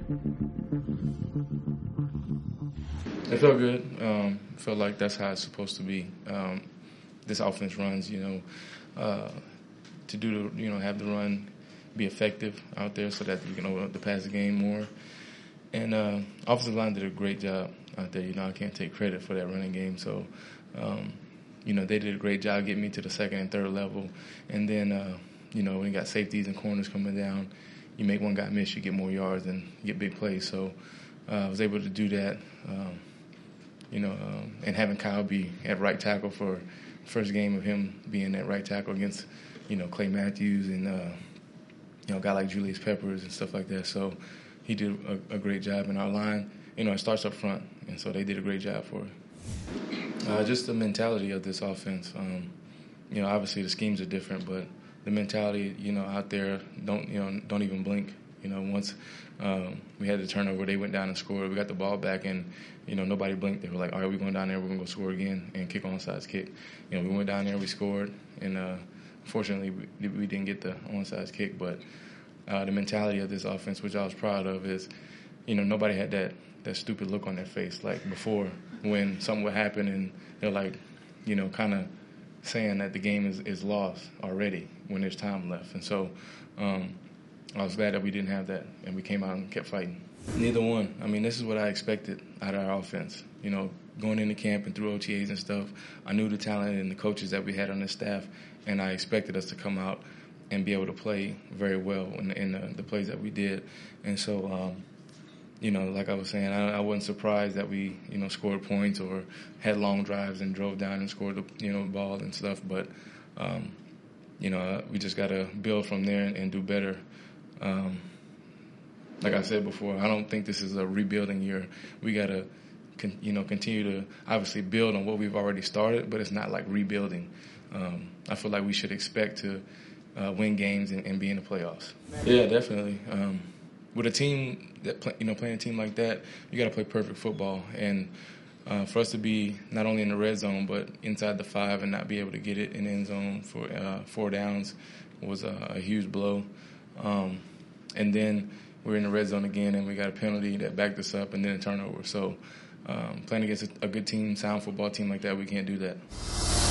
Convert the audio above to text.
It felt good. Felt like that's how it's supposed to be. This offense runs, to do have the run be effective out there so that you can open up the passing game more. And offensive line did a great job out there. I can't take credit for that running game. So, they did a great job getting me to the second and third level. And then, when you got safeties and corners coming down, you make one guy miss, you get more yards and get big plays. So I was able to do that. And having Kyle be at right tackle for the first game of him being at right tackle against, Clay Matthews and, a guy like Julius Peppers and stuff like that. So he did a great job. In our line, it starts up front, and so they did a great job for it. Just the mentality of this offense. Obviously the schemes are different, but the mentality, out there, don't even blink. Once we had the turnover, they went down and scored. We got the ball back, and nobody blinked. They were like, all right, we're going down there, we're going to go score again and kick onside kick. We went down there, we scored, and fortunately we didn't get the onside kick. But the mentality of this offense, which I was proud of, is nobody had that stupid look on their face like before when something would happen and they're like, kind of saying that the game is lost already when there's time left. And so I was glad that we didn't have that, and we came out and kept fighting. Neither one. I mean, this is what I expected out of our offense. Going into camp and through OTAs and stuff, I knew the talent and the coaches that we had on the staff, and I expected us to come out and be able to play very well in the plays that we did. And so, like I was saying, I wasn't surprised that we, scored points or had long drives and drove down and scored the, ball and stuff. But, we just got to build from there and do better. Like I said before, I don't think this is a rebuilding year. We got to, continue to obviously build on what we've already started, but it's not like rebuilding. I feel like we should expect to win games and be in the playoffs. Yeah, definitely. With a team that playing a team like that, you got to play perfect football. And for us to be not only in the red zone but inside the 5 and not be able to get it in the end zone for 4 downs was a huge blow. And then we're in the red zone again, and we got a penalty that backed us up, and then a turnover. So playing against a good team, sound football team like that, we can't do that.